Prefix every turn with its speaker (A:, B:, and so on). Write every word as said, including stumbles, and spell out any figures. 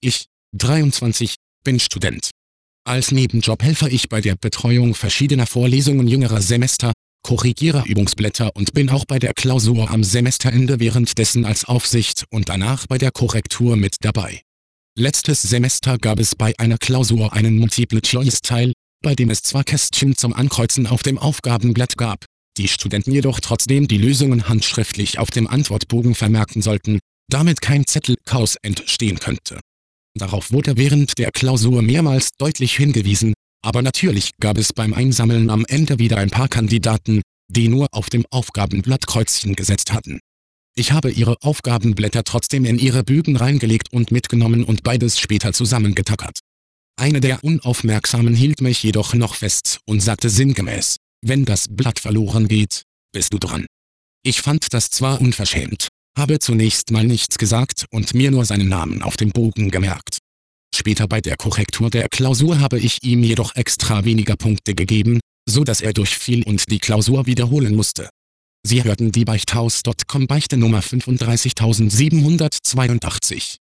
A: Ich, dreiundzwanzig, bin Student. Als Nebenjob helfe ich bei der Betreuung verschiedener Vorlesungen jüngerer Semester, korrigiere Übungsblätter und bin auch bei der Klausur am Semesterende währenddessen als Aufsicht und danach bei der Korrektur mit dabei. Letztes Semester gab es bei einer Klausur einen Multiple-Choice-Teil, bei dem es zwar Kästchen zum Ankreuzen auf dem Aufgabenblatt gab, die Studenten jedoch trotzdem die Lösungen handschriftlich auf dem Antwortbogen vermerken sollten, damit kein Zettelchaos entstehen könnte. Darauf wurde während der Klausur mehrmals deutlich hingewiesen, aber natürlich gab es beim Einsammeln am Ende wieder ein paar Kandidaten, die nur auf dem Aufgabenblatt Kreuzchen gesetzt hatten. Ich habe ihre Aufgabenblätter trotzdem in ihre Bögen reingelegt und mitgenommen und beides später zusammengetackert. Eine der Unaufmerksamen hielt mich jedoch noch fest und sagte sinngemäß: Wenn das Blatt verloren geht, bist du dran. Ich fand das zwar unverschämt, habe zunächst mal nichts gesagt und mir nur seinen Namen auf dem Bogen gemerkt. Später bei der Korrektur der Klausur habe ich ihm jedoch extra weniger Punkte gegeben, so dass er durchfiel und die Klausur wiederholen musste. Sie hörten die Beichthaus Punkt com Beichte Nummer fünfunddreißigtausendsiebenhundertzweiundachtzig.